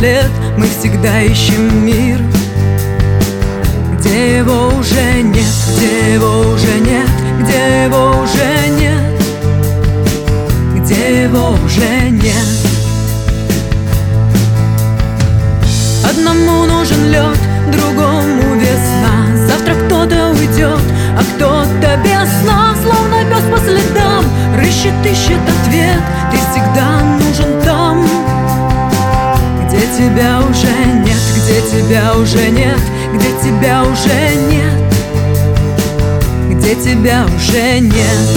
след, мы всегда ищем мир. Где его уже нет, где его уже нет, где его уже нет, где его уже нет. Одному нужен лед, другому весна. Завтра кто-то уйдет, а кто-то без сна. Словно пес по следам рыщет, ищет ответ. Ты всегда нужен там, где тебя уже нет, где тебя уже нет, где тебя уже нет, где тебя уже нет.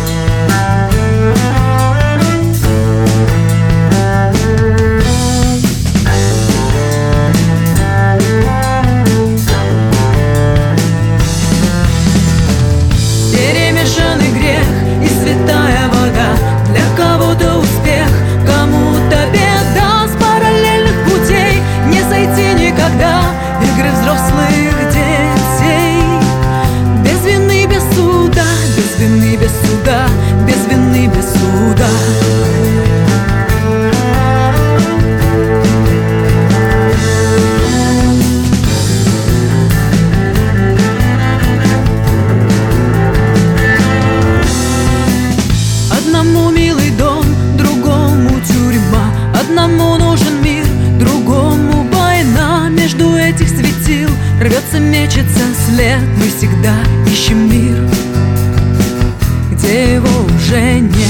Перемешанный грех и святая вода. Для кого-то успех, кому-то беда. С параллельных путей не сойти никогда. Игры взрослых детей. Без вины, без суда, без вины, без суда, без вины, без суда. Одному милый дом, другому тюрьма. Одному нужен мир, другому война. Между этих светил рвется, мечется след. Мы всегда ищем мир, где его уже нет.